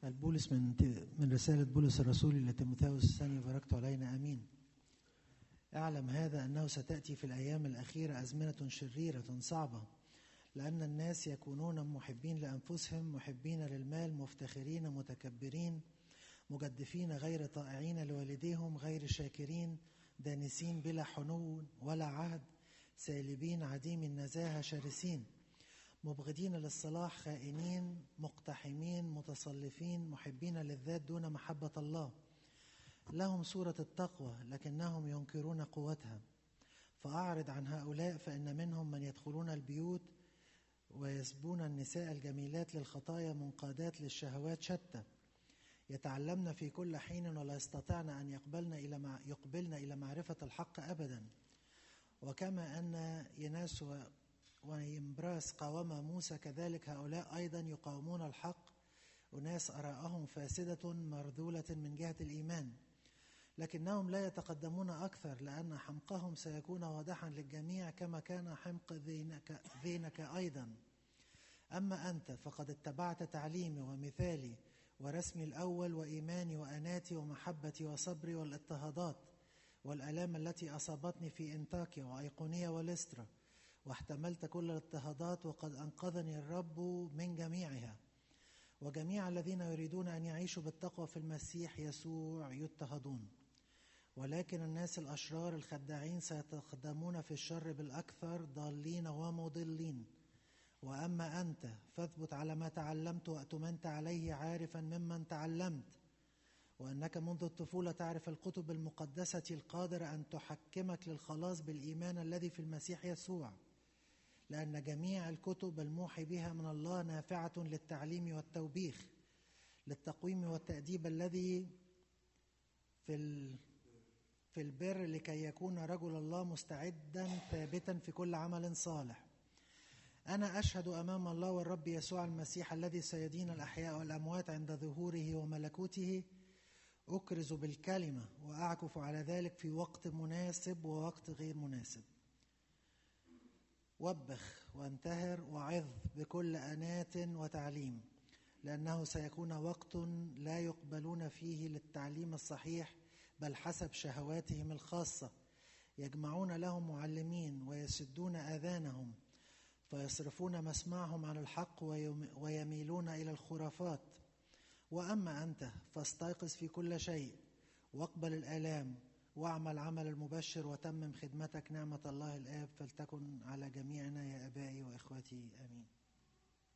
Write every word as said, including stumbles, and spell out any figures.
البولس من من رسالة بولس الرسول لتيموثاوس الثاني، باركت علينا امين. اعلم هذا انه ستأتي في الايام الاخيرة ازمنة شريرة صعبة، لان الناس يكونون محبين لانفسهم، محبين للمال، مفتخرين، متكبرين، مجدفين، غير طائعين لوالديهم، غير شاكرين، دانسين، بلا حنو ولا عهد، سالبين، عديم النزاهة، شرسين، مبغضين للصلاح، خائنين، مقتحمين، متصلفين، محبين للذات دون محبة الله. لهم صورة التقوى لكنهم ينكرون قوتها. فأعرض عن هؤلاء، فإن منهم من يدخلون البيوت ويسبون النساء الجميلات للخطايا، منقادات للشهوات شتى، يتعلمن في كل حين ولا يستطعن أن يقبلن إلى مع يقبلن إلى معرفة الحق أبدا. وكما أن يناس ويمبراس قاوم موسى، كذلك هؤلاء أيضا يقاومون الحق، أناس أراءهم فاسدة مرذولة من جهة الإيمان، لكنهم لا يتقدمون أكثر، لأن حمقهم سيكون واضحا للجميع كما كان حمق ذينك, ذينك أيضا. أما أنت فقد اتبعت تعليمي ومثالي ورسمي الأول، وإيماني وأناتي ومحبتي وصبري والاضطهادات والآلام التي أصابتني في إنطاكيا وأيقونية وليسترا، واحتملت كل الاضطهادات، وقد أنقذني الرب من جميعها. وجميع الذين يريدون أن يعيشوا بالتقوى في المسيح يسوع يضطهدون. ولكن الناس الأشرار الخداعين سيتقدمون في الشر بالأكثر، ضالين ومضلين. وأما أنت فاثبت على ما تعلمت وأتمنت عليه، عارفا ممن تعلمت، وأنك منذ الطفولة تعرف الكتب المقدسة القادرة أن تحكمك للخلاص بالإيمان الذي في المسيح يسوع، لأن جميع الكتب الموحي بها من الله نافعة للتعليم والتوبيخ، للتقويم والتأديب الذي في في البر، لكي يكون رجل الله مستعدا ثابتا في كل عمل صالح. أنا أشهد أمام الله والرب يسوع المسيح الذي سيدين الأحياء والأموات عند ظهوره وملكوته، أكرز بالكلمة وأعكف على ذلك في وقت مناسب ووقت غير مناسب. وبخ وانتهر وعظ بكل أنات وتعليم، لأنه سيكون وقت لا يقبلون فيه للتعليم الصحيح، بل حسب شهواتهم الخاصة، يجمعون لهم معلمين ويسدون آذانهم، فيصرفون مسمعهم عن الحق ويميلون إلى الخرافات. وأما أنت فاستيقظ في كل شيء، واقبل الآلام، واعمل عمل المبشر، وتمم خدمتك. نعمة الله الآب فلتكن على جميعنا يا أبائي وإخوتي، آمين.